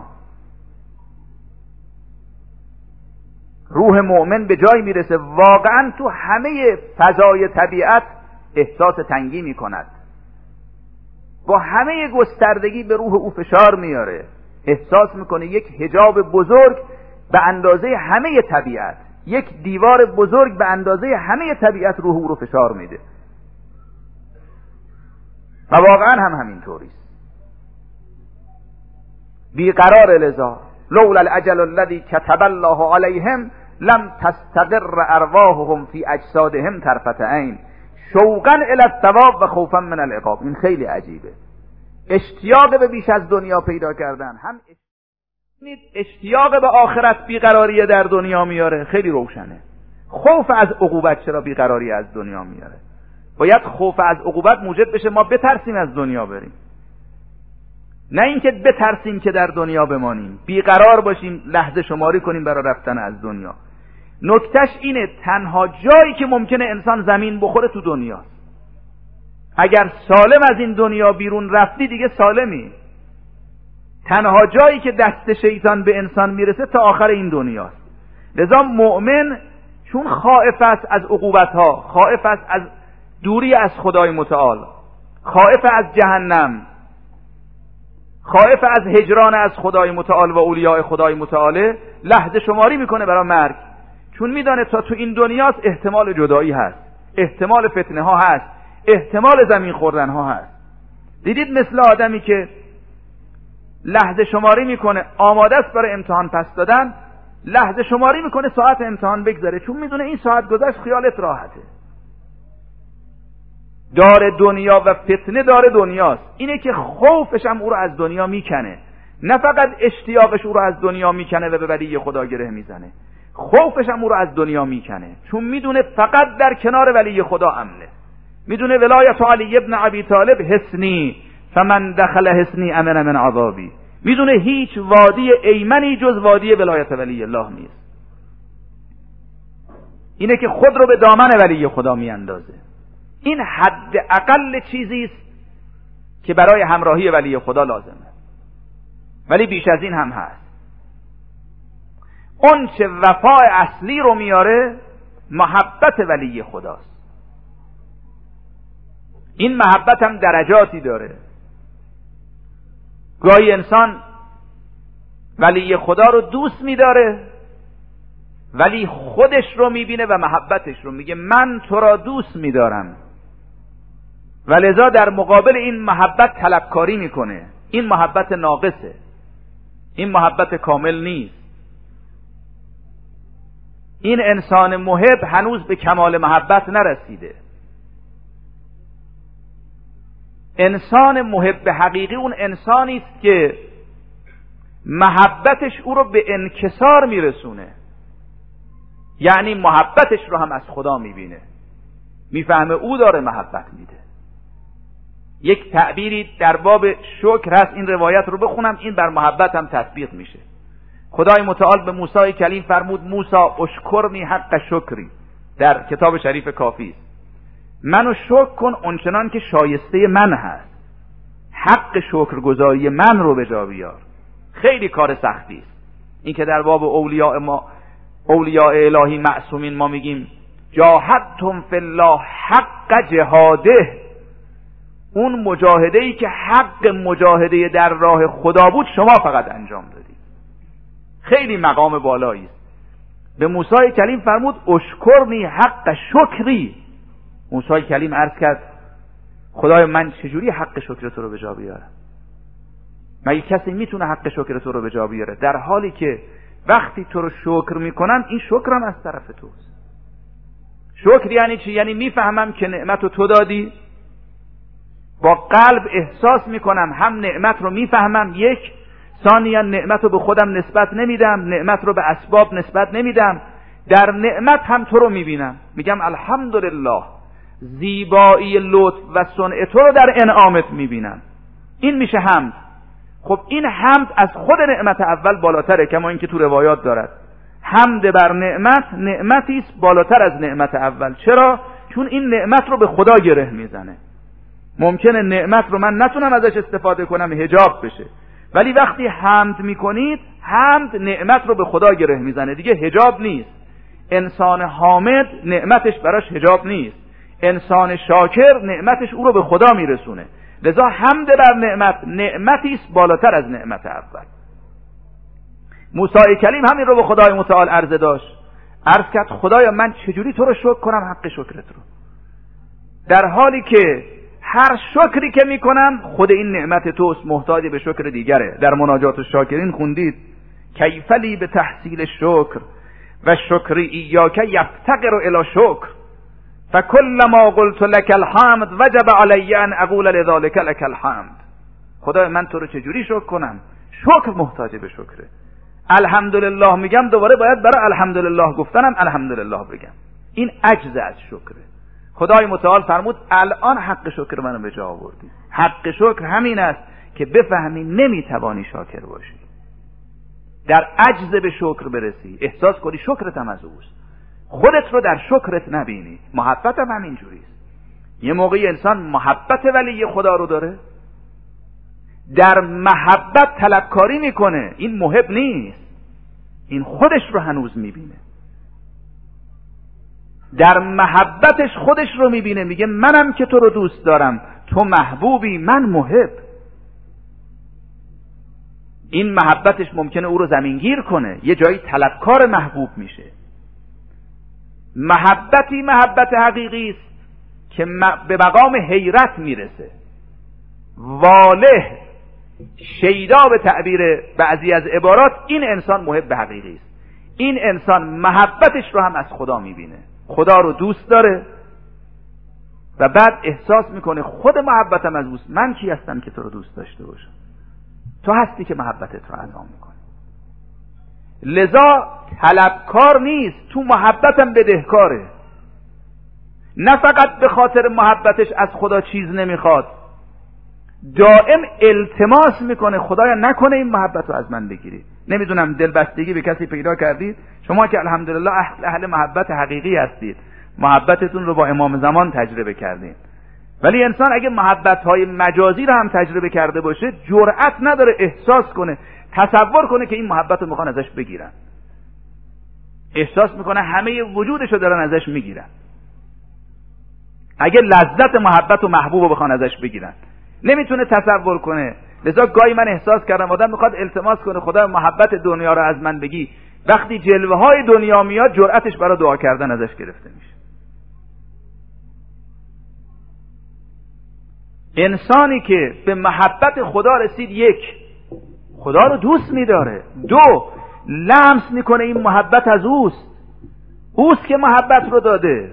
روح مؤمن به جای میرسه واقعا تو همه فضای طبیعت احساس تنگی میکند، با همه گستردگی به روح او فشار میاره، احساس میکنه یک حجاب بزرگ به اندازه همه طبیعت، یک دیوار بزرگ به اندازه همه طبیعت روح او رو فشار میده. و واقعا هم همینطوری است. بیقرار لذا لولا الاجل الذی کتب الله علیهم لم تستقر ارواحهم فی اجسادهم طرفة عین شوقا الی الثواب و خوفا من العقاب. این خیلی عجیبه. اشتیاق به بیش از دنیا پیدا کردن، هم اشتیاق به آخرت بیقراری در دنیا میاره، خیلی روشنه. خوف از عقوبت چرا بیقراری از دنیا میاره؟ باید خوف از عقوبت موجب بشه ما بترسیم از دنیا بریم، نه اینکه بترسیم که در دنیا بمانیم، بیقرار باشیم، لحظه شماری کنیم برای رفتن از دنیا. نکتهش اینه تنها جایی که ممکنه انسان زمین بخوره تو دنیاست. اگر سالم از این دنیا بیرون رفتی دیگه سالمی. تنها جایی که دست شیطان به انسان میرسه تا آخر این دنیاست. لذا مؤمن چون خائف است از عقوبتها، خائف است از دوری از خدای متعال، خائف از جهنم، خائف از هجران از خدای متعال و اولیاء خدای متعاله، لحظه شماری میکنه برای مرگ، چون میدانه تا تو این دنیاست احتمال جدایی هست، احتمال فتنه ها هست، احتمال زمین خوردن ها هست. دیدید مثل آدمی که لحظه شماری میکنه، آماده است برای امتحان پس دادن، لحظه شماری میکنه ساعت امتحان بگذره، چون میدونه این ساعت گذشت خیالت راحته. دار دنیا و فتنه دار دنیاست. اینه که خوفش هم او رو از دنیا میکنه، نه فقط اشتیاقش او رو از دنیا میکنه و به ولی خدا گره میزنه، خوفش هم او رو از دنیا میکنه، چون میدونه فقط در کنار ولی خدا امنه. میدونه ولایت علی ابن ابی طالب حصنی فمن دخل حصنی امن من عذابی. میدونه هیچ وادی ایمنی جز وادی ولایت ولی الله نیست. اینه که خود رو به دامن ولی خدا میاندازه. این حد اقل چیزی است که برای همراهی ولی خدا لازمه، ولی بیش از این هم هست. اون چه وفای اصلی رو میاره محبت ولی خداست. این محبت هم درجاتی داره. گاهی انسان ولی خدا رو دوست میداره ولی خودش رو میبینه و محبتش رو میگه من تو را دوست میدارم، و لذا در مقابل این محبت طلبکاری میکنه. این محبت ناقصه، این محبت کامل نیست. این انسان محب هنوز به کمال محبت نرسیده. انسان محب حقیقی اون انسانی است که محبتش او رو به انکسار میرسونه، یعنی محبتش رو هم از خدا میبینه، میفهمه او داره محبت میده. یک تعبیری در باب شکر هست، این روایت رو بخونم، این بر محبت هم تطبیق میشه. خدای متعال به موسی کلیم فرمود موسی اشکرنی حق شکری، در کتاب شریف کافی است. منو شکر کن اونچنان که شایسته من هست، حق شکرگزاری من رو به جا بیار. خیلی کار سختی است. این که در باب اولیاء ما، اولیاء الهی معصومین، ما میگیم جاهدتم فی الله حق جهاده، اون مجاهده ای که حق مجاهده در راه خدا بود شما فقط انجام دادید. خیلی مقام بالایی است. به موسی کلیم فرمود اشکرنی حق شکری. موسی کلیم عرض کرد خدای من چجوری حق شکر تو رو به جا بیارم؟ مگه کسی میتونه حق شکر تو رو به جا بیاره؟ در حالی که وقتی تو رو شکر میکنم این شکرم از طرف توست. شکر یعنی چی؟ یعنی میفهمم که نعمت رو تو دادی، با قلب احساس میکنم، هم نعمت رو میفهمم، یک ثانیا نعمت رو به خودم نسبت نمیدم، نعمت رو به اسباب نسبت نمیدم، در نعمت هم تو رو میبینم، میگم الحمدلله، زیبایی لطف و صنع تو رو در انعامت میبینم. این میشه حمد. خب این حمد از خود نعمت اول بالاتره، کما اینکه تو روایات دارد حمد بر نعمت نعمتی است بالاتر از نعمت اول. چرا؟ چون این نعمت رو به خدا گره میزنه. ممکنه نعمت رو من نتونم ازش استفاده کنم، حجاب بشه، ولی وقتی حمد میکنید، حمد نعمت رو به خدا گره میزنه، دیگه حجاب نیست. انسان حامد نعمتش براش حجاب نیست، انسان شاکر نعمتش او رو به خدا میرسونه. لذا حمد بر نعمت نعمتی است بالاتر از نعمت اول. موسی کلیم همین رو به خدای متعال عرضه داشت. عرض کرد خدایا من چجوری تو رو شکر کنم حق شکرت رو، در حالی که هر شکری که میکنم خود این نعمت توست، محتاج به شکر دیگره. در مناجات الشاکرین خوندید کیفلی به تحصیل شکر و شکری ایاک یفتقر الی شکر فکل ما قلت لك الحمد وجب علی ان اقول لذلك لك الحمد. خدای من تو رو چجوری شکر کنم؟ شکر محتاج به شکره. الحمدلله میگم، دوباره باید برای الحمدلله گفتنم الحمدلله بگم. این عجز از شکره. خدای متعال فرمود الان حق شکر منو به جا آوردی. حق شکر همین است که بفهمی نمیتوانی شاکر باشی، در عجز به شکر برسی، احساس کنی شکرت هم از اوست، خودت رو در شکرت نبینی. محبت هم همین جوریست. یه موقعی انسان محبت ولی خدا رو داره، در محبت طلبکاری میکنه، این محب نیست، این خودش رو هنوز میبینه. در محبتش خودش رو میبینه، میگه منم که تو رو دوست دارم، تو محبوبی، من محب. این محبتش ممکنه او رو زمینگیر کنه، یه جایی طلبکار محبوب میشه. محبتی محبت حقیقی است که به مقام حیرت میرسه، واله شیدا به تعبیر بعضی از عبارات، این انسان محب حقیقی است. این انسان محبتش رو هم از خدا میبینه، خدا رو دوست داره و بعد احساس میکنه خود محبتم از اوست، من کی هستم که تو رو دوست داشته باشم؟ تو هستی که محبتت رو انعام میکنی. لذا طلبکار نیست، تو محبتم بدهکاره. نه فقط به خاطر محبتش از خدا چیز نمیخواد، دائم التماس میکنه خدایا نکنه این محبت رو از من بگیری. نمیدونم دلبستگی به کسی پیدا کردید؟ شما که الحمدلله اهل, اهل محبت حقیقی هستید، محبتتون رو با امام زمان تجربه کردین، ولی انسان اگه محبت‌های مجازی رو هم تجربه کرده باشه جرأت نداره احساس کنه، تصور کنه که این محبت رو میخوان ازش بگیرن. احساس میکنه همه وجودش رو دارن ازش میگیرن. اگه لذت محبت و محبوب رو بخوان ازش بگیرن نمیتونه تصور کنه. لذا گاهی من احساس کردم آدم میخواد التماس کنه خدا محبت دنیا رو از من بگی، وقتی جلوه های دنیا میاد جرأتش برای دعا کردن ازش گرفته میشه. انسانی که به محبت خدا رسید، یک، خدا رو دوست میداره، دو، لمس میکنه این محبت از اوست، اوست که محبت رو داده،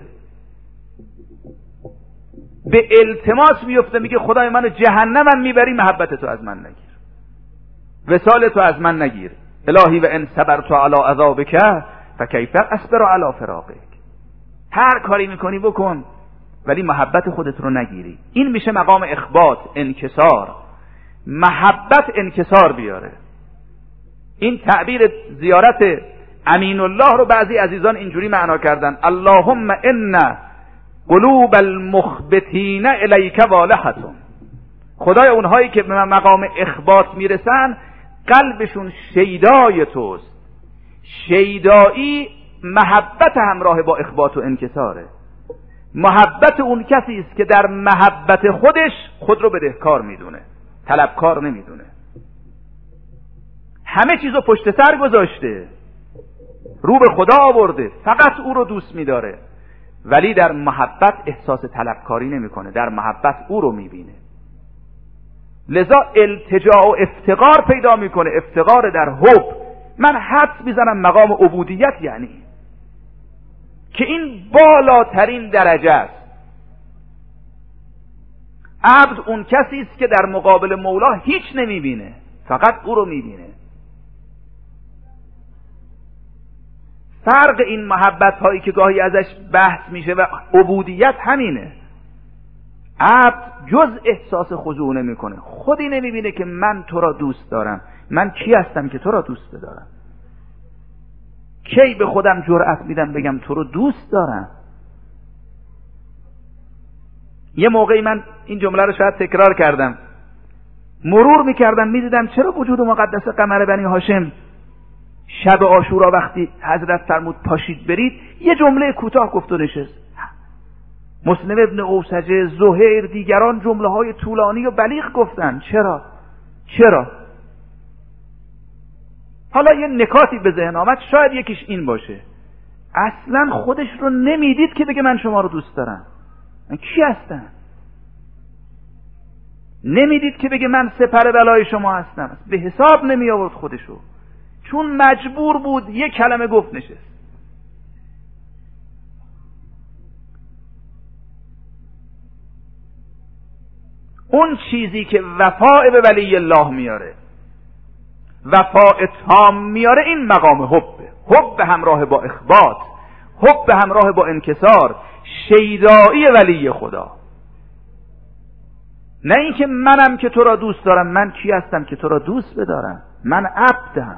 به التماس میفته، میگه خدای منو جهنمم میبری محبت تو از من نگیر، وصال تو از من نگیر. الهی و ان صبرت علی عذابک فکیف اصبر علی فراقک. هر کاری میکنی بکن ولی محبت خودت رو نگیری. این میشه مقام اخبات، انکسار. محبت انکسار بیاره. این تعبیر زیارت امین الله رو بعضی عزیزان اینجوری معنا کردن: اللهم ان قلوب المخبتین الیک والهتون. خدای اونهایی که به مقام اخبات میرسن قلبشون شیدای توست. شیدایی محبت همراه با اخبات و انکساره. محبت اون کسی است که در محبت خودش خود رو بدهکار میدونه، طلبکار نمیدونه، همه چیزو پشت سر گذاشته، رو به خدا آورده، فقط او رو دوست میداره، ولی در محبت احساس طلبکاری نمیکنه، در محبت او رو میبینه. لذا التجا و افتقار پیدا میکنه، افتقار در حب. من حدس میزنم مقام عبودیت یعنی که این بالاترین درجه است. عبد اون کسی است که در مقابل مولا هیچ نمیبینه، فقط او رو میبینه. فرق این محبت هایی که گاهی ازش بحث میشه و عبودیت همینه. عبد جز احساس خضوع نمیکنه، خودی نمیبینه که من تو را دوست دارم. من کی هستم که تو را دوست دارم؟ کی به خودم جرأت میدم بگم تو رو دوست دارم؟ یه موقعی من این جمله رو شاید تکرار کردم، مرور میکردم میدیدم چرا وجود مقدس قمر بنی هاشم شب عاشورا وقتی حضرت فرمود پاشید برید، یه جمله کوتاه گفت و نشست. مسلم ابن اوسجه، زهیر، دیگران جمله های طولانی و بلیغ گفتن. چرا؟ چرا؟ حالا یه نکاتی به ذهن آمد، شاید یکیش این باشه، اصلا خودش رو نمیدید که بگه من شما رو دوست دارم. من کی هستم؟ نمیدید که بگه من سپر بلای شما هستم. به حساب نمی آورد خودشو، چون مجبور بود یه کلمه گفت نشست. اون چیزی که وفاء به ولی الله میاره، وفاء تام میاره، این مقام حبه. حب همراه با اخبات، حب همراه با انکسار، شیدایی ولی خدا. نه اینکه منم که تو را دوست دارم. من کی هستم که تو را دوست بدارم؟ من عبدم.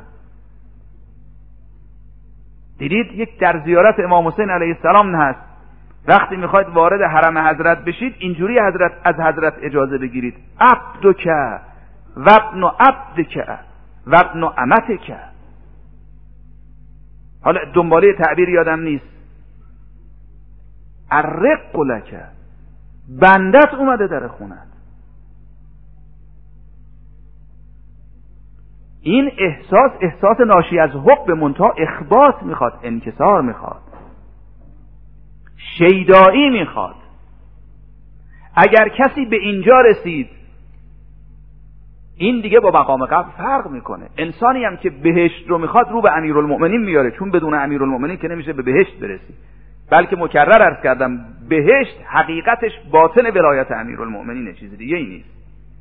دیدید یک در زیارت امام حسین علیه السلام هست، وقتی میخواید وارد حرم حضرت بشید اینجوری حضرت از حضرت اجازه بگیرید: عبدک و ابن عبدک و ابن امتک. حالا دنباله تعبیر یادم نیست. الرق لک، بندت اومده در خونت. این احساس احساس ناشی از حب منتها اخبات میخواد، انکسار میخواد، شیدایی میخواد. اگر کسی به اینجا رسید، این دیگه با مقام قبل فرق میکنه. انسانی هم که بهشت رو میخواد رو به امیرالمؤمنین میاره، چون بدون امیرالمؤمنین که نمیشه به بهشت برسی. بلکه مکرر عرض کردم بهشت حقیقتش باطن ولایت امیرالمؤمنینه، چیز دیگه ای نیست.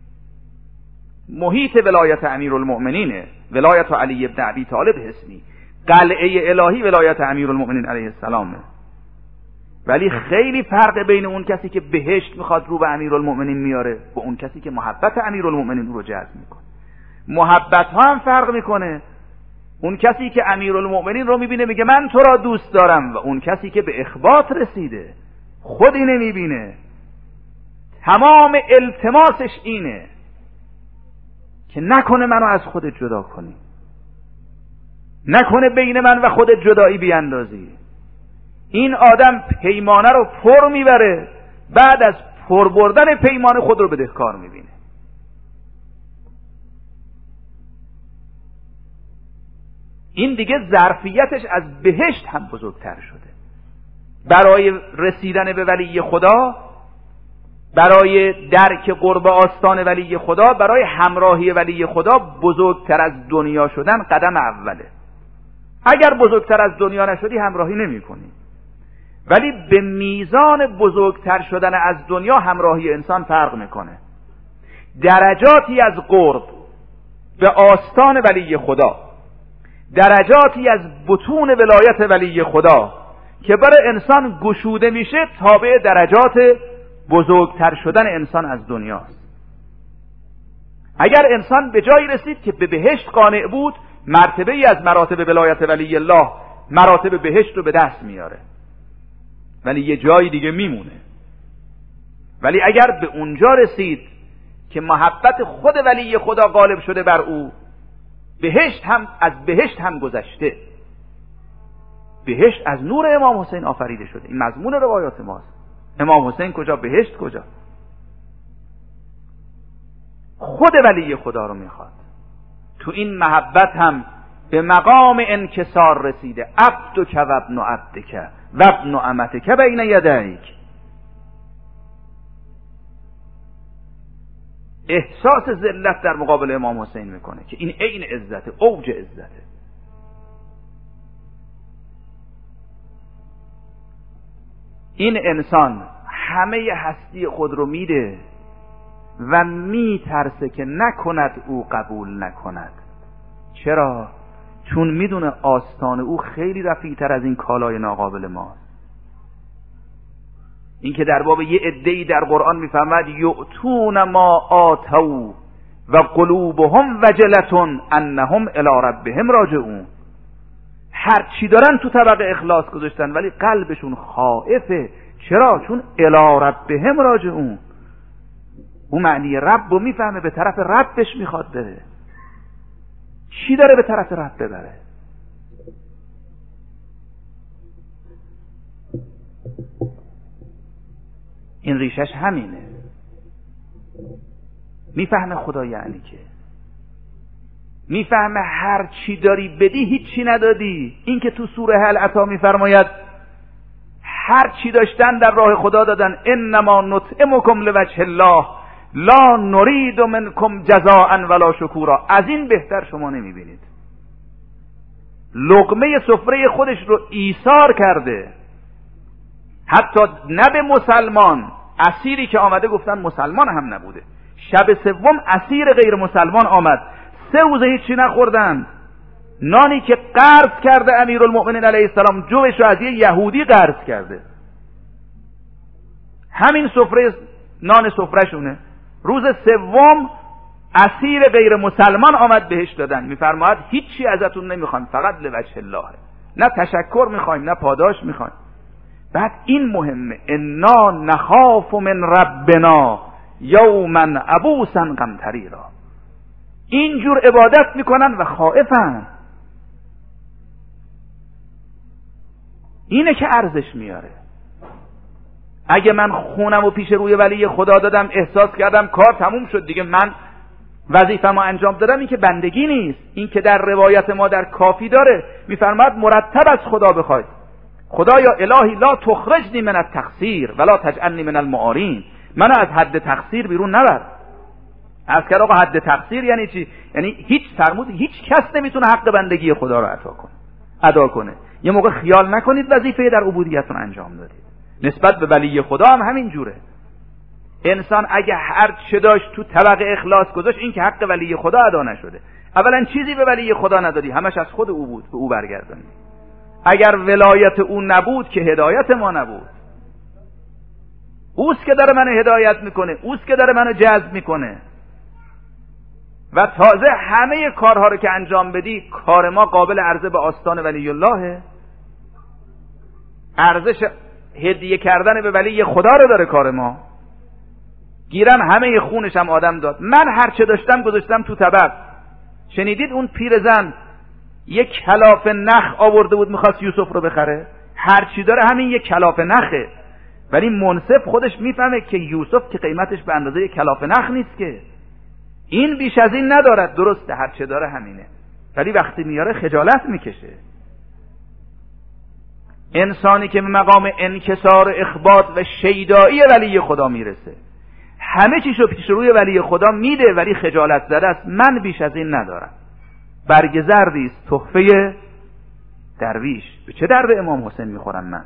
محیط ولایت امیرالمؤمنینه، ولایت علی ابن ابی طالب حسنی، قلعه الهی ولایت امیرالمؤمنین علیه السلامه. ولی خیلی فرق بین اون کسی که بهشت میخواد رو به امیرالمؤمنین میاره و اون کسی که محبت امیرالمؤمنین رو جذب میکنه. محبت ها هم فرق میکنه. اون کسی که امیرالمؤمنین رو میبینه میگه من تو را دوست دارم، و اون کسی که به اخبات رسیده خودی نمیبینه، تمام التماسش اینه که نکنه منو از خودت جدا کنی، نکنه بین من و خودت جدایی بیاندازی. این آدم پیمانه رو پر میبره، بعد از پر بردن پیمانه خود رو بدهکار میبینه. این دیگه ظرفیتش از بهشت هم بزرگتر شده. برای رسیدن به ولی خدا، برای درک قرب آستان ولی خدا، برای همراهی ولی خدا، بزرگتر از دنیا شدن قدم اوله. اگر بزرگتر از دنیا نشدی همراهی نمی کنی. ولی به میزان بزرگتر شدن از دنیا همراهی انسان فرق میکنه. درجاتی از قرب به آستان ولی خدا، درجاتی از بطون ولایت ولی خدا که برای انسان گشوده میشه، تابع درجات بزرگتر شدن انسان از دنیاست. اگر انسان به جایی رسید که به بهشت قانع بود، مرتبه ای از مراتب ولایت ولی الله، مراتب بهشت رو به دست میاره، ولی یه جایی دیگه میمونه. ولی اگر به اونجا رسید که محبت خود ولی خدا غالب شده بر او، بهشت هم از بهشت هم گذشته. بهشت از نور امام حسین آفریده شده. این مضمون روایات ماست. امام حسین کجا، بهشت کجا؟ خود ولی خدا رو میخواد. تو این محبت هم به مقام انکسار رسیده. عبدک و ابن عبدک و ابن امتک بین یدیک. احساس ذلت در مقابل امام حسین میکنه که این عین عزت، اوج عزته. این انسان همه هستی خود رو میده و میترسه که نکند او قبول نکند. چرا؟ چون میدونه آستان او خیلی رفیع‌تر از این کالای ناقابل ماست. این که در باب یه عده‌ای در قرآن میفرماد یؤتون ما آتوا و قلوبهم وجلة انهم الی ربهم راجعون، هر چی دارن تو طبق اخلاص گذاشتن ولی قلبشون خائفه. چرا؟ چون الی ربهم راجعون. اون معنی رب رو میفهمه، به طرف ربش میخواد بره. چی داره به طرف رب ببره؟ این ریشش همینه. میفهمه خدا یعنی که میفهمه هر چی داری بدی هیچی ندادی. این که تو سوره هل عطا میفرماید هر چی داشتن در راه خدا دادن. انما نطعمکم لوجه الله لا نرید منکم جزاء ولا شکورا. از این بهتر شما نمیبینید. لقمه سفره خودش رو ایثار کرده، حتی نه به مسلمان. اسیری که آمده گفتن مسلمان هم نبوده. شب سوم اسیر غیر مسلمان آمد، سه روز هیچی نخوردن. نانی که قرض کرده امیرالمؤمنین علیه السلام جوش رو از یه یهودی قرض کرده. همین سفره نان سفرهشونه. روز سوم اسیر غیر مسلمان آمد بهش دادن. میفرماید هیچی ازتون نمیخوایم، فقط لوجه الله. نه تشکر میخوایم نه پاداش میخوایم. بعد این مهمه، انا نخاف من ربنا یوما عبوسا قمطریرا. اینجور عبادت میکنن و خائفن. اینه که ارزش میاره. اگه من خونم و پیش روی ولی خدا دادم، احساس کردم کار تموم شد دیگه، من وظیفه‌مو انجام دادم، این که بندگی نیست. این که در روایت ما در کافی داره میفرماید مرتب از خدا بخواید، خدایا الهی لا تخرجنی من التقصیر ولا تجعلنی من المعارین. منو از حد تقصیر بیرون نبر. از که آقا حد تقصیر یعنی چی؟ یعنی هیچ فرمود هیچ کس نمیتونه حق بندگی خدا رو ادا کنه ادا کنه. یه موقع خیال نکنید وظیفه در عبودیتون انجام دادید. نسبت به ولی خدا هم همین جوره. انسان اگه هر چه داشت تو طبق اخلاص گذاشت، این که حق ولی خدا ادا نشده. اولا چیزی به ولی خدا ندادی، همش از خود او بود، به او برگردانی. اگر ولایت او نبود که هدایت ما نبود. اوست که داره منو هدایت میکنه، اوست که داره منو جذب میکنه. و تازه همه کارها رو که انجام بدی، کار ما قابل عرضه به آستان ولی اللهه. ارزش هدیه کردن به ولی خدا رو داره کار ما. گیرم همه خونش هم آدم داد. من هر چه داشتم گذاشتم تو طبق. شنیدید اون پیرزن یک کلاف نخ آورده بود میخواست یوسف رو بخره؟ هر چی داره همین یک کلاف نخه. ولی منصف خودش میفهمه که یوسف که قیمتش به اندازه یک کلاف نخ نیست، که این بیش از این ندارد. درسته هر چه داره همینه، ولی وقتی میاره خجالت میکشه. انسانی که به مقام انکسار و اخبات و شیدایی ولی خدا میرسه، همه چیشو پیش روی ولی خدا میده ولی خجالت زده است. من بیش از این ندارم. برگ زردی است تحفه درویش. به چه درد امام حسین میخورم من؟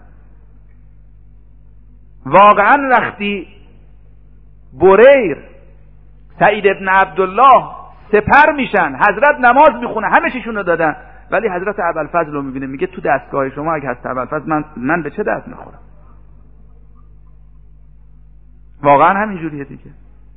واقعا وقتی بریر سعید ابن عبدالله سپر میشن، حضرت نماز میخونه، همه چیشون رو دادن، ولی حضرت ابوالفضل رو میبینه میگه تو دستگاه شما اگه هست ابوالفضل، من من به چه درد میخورم؟ واقعا همین جوریه دیگه.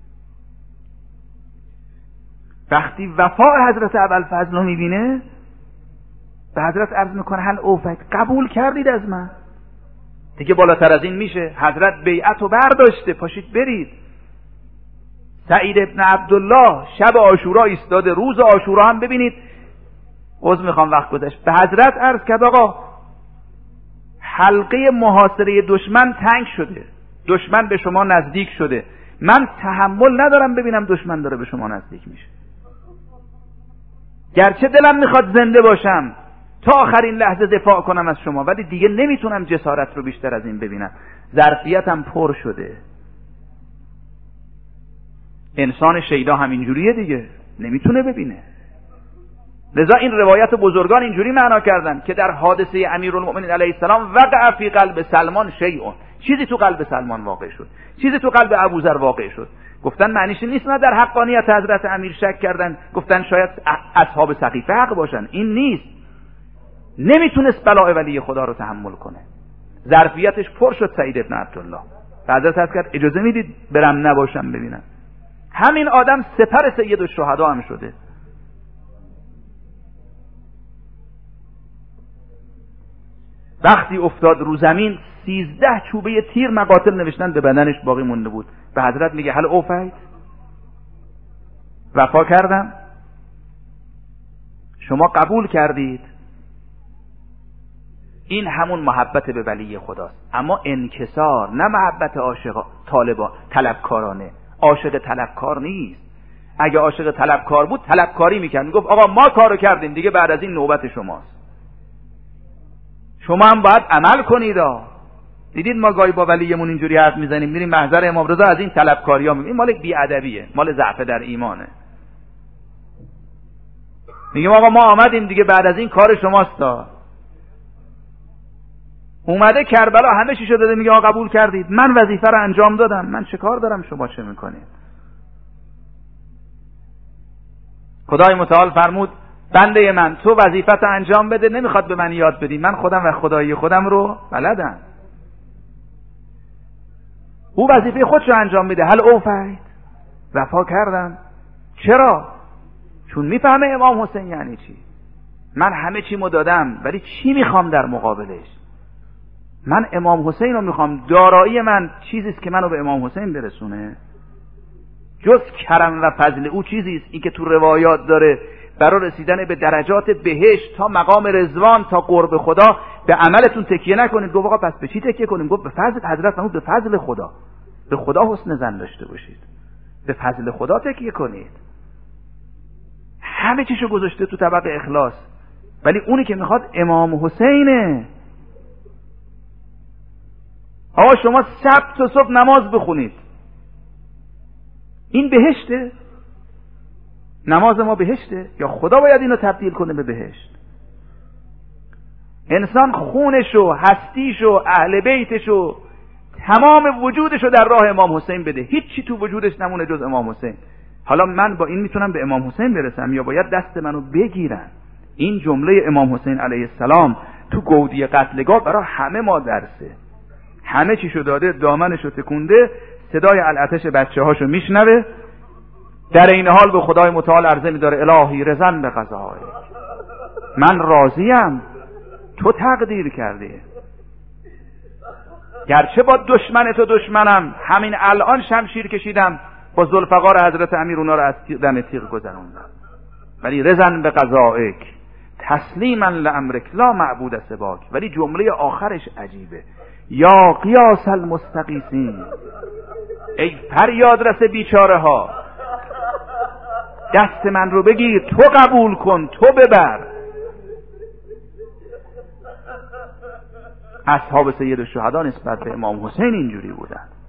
وقتی وفا حضرت ابوالفضل رو میبینه، به حضرت عرض میکنه هل اوفیت، قبول کردید از من؟ دیگه بالاتر از این میشه؟ حضرت بیعت رو برداشته، پاشید برید. سعید ابن عبدالله شب عاشورا ایستاده، روز عاشورا هم ببینید، عذر میخوام وقت گذشت، به حضرت عرض کرد آقا حلقه محاصره دشمن تنگ شده، دشمن به شما نزدیک شده، من تحمل ندارم ببینم دشمن داره به شما نزدیک میشه. گرچه دلم میخواد زنده باشم تا آخرین لحظه دفاع کنم از شما، ولی دیگه نمیتونم جسارت رو بیشتر از این ببینم، ظرفیتم پر شده. انسان شیدا همینجوریه دیگه، نمیتونه ببینه. لذا این روایت بزرگان اینجوری معنا کردن که در حادثه امیرالمؤمنین علیه السلام وقع فی قلب سلمان شیء، چیزی تو قلب سلمان واقع شد، چیزی تو قلب ابوذر واقع شد. گفتن معنیش نیست نه در حقانیت حضرت امیر شک کردن، گفتن شاید اصحاب سقیفه حق باشن، این نیست. نمیتونست بلاء ولی خدا رو تحمل کنه، ظرفیتش پر شد سعید ابن عبدالله. حضرت هست کرد اجازه میدید برم نباشم ببینم. همین آدم سپر سید الشهدا هم شده. وقتی افتاد رو زمین سیزده چوبه تیر مقاتل نوشتن به بدنش باقی مونده بود. به حضرت میگه هل اوفیت، وفا کردم، شما قبول کردید. این همون محبت به ولی خداست، اما انکسار، نه محبت عاشق طالبان طلبکارانه. عاشق طلبکار نیست. اگه عاشق طلبکار بود طلبکاری میکرد، میگفت آقا ما کارو کردیم دیگه، بعد از این نوبت شماست، شما هم باید عمل کنید. دیدید ما گاهی با ولیمون اینجوری حرف میزنیم، میریم محضر امام رضا از این طلبکاری‌ها میگیم، این مال بی‌ادبیه، مال ضعف در ایمانه. میگیم آقا ما آمدیم دیگه، بعد از این کار شماست. اومده کربلا همه چی شده، میگه آقا قبول کردید، من وظیفه رو انجام دادم، من چه کار دارم شما چه میکنید؟ خدای متعال فرمود بنده من تو وظیفت انجام بده، نمیخواد به من یاد بدی، من خودم و خدایی خودم رو بلدم. او وظیفه خودش رو انجام میده. هل اوفیت، وفا کردم. چرا؟ چون میفهمه امام حسین یعنی چی. من همه چیمو دادم ولی چی میخوام در مقابلش؟ من امام حسین رو میخوام. دارایی من چیزیست که منو به امام حسین برسونه. جز کرم و فضل او چیزیست این که تو روایات داره برای رسیدن به درجات بهشت تا مقام رضوان تا قرب خدا به عملتون تکیه نکنید. گفت آقا پس به چی تکیه کنیم؟ گفت به فضل حضرت فرمود به فضل خدا. به خدا حسن ظن داشته باشید، به فضل خدا تکیه کنید. همه چیشو گذاشته تو طبق اخلاص، ولی اونی که میخواد امام حسینه. آقا شما شب تا صبح نماز بخونید، این بهشته؟ نماز ما بهشته؟ یا خدا باید اینو تبدیل کنه به بهشت؟ انسان خونشو، هستیشو، اهل بیتشو، تمام وجودشو در راه امام حسین بده، هیچی تو وجودش نمونه جز امام حسین. حالا من با این میتونم به امام حسین برسم یا باید دست منو بگیرن؟ این جمله امام حسین علیه السلام تو گودی قتلگاه برای همه ما درسه. همه چیشو داده، دامنشو تکونده، صدای العطش بچه هاشو میشنوه، در این حال به خدای متعال عرضه میداره الهی رضن به قضای، من راضیم، تو تقدیر کردی. گرچه با دشمن تو دشمنم، همین الان شمشیر کشیدم با ذوالفقار حضرت امیر اونا رو از دم تیغ گذروندم، ولی رضن به قضایک تسلیما لامرک لا معبود سواک. ولی جمله آخرش عجیبه، یا قیاس المستغیثین، ای فریاد رس بیچاره ها، دست من رو بگیر، تو قبول کن، تو ببر. اصحاب سید الشهدا نسبت به امام حسین اینجوری بودن.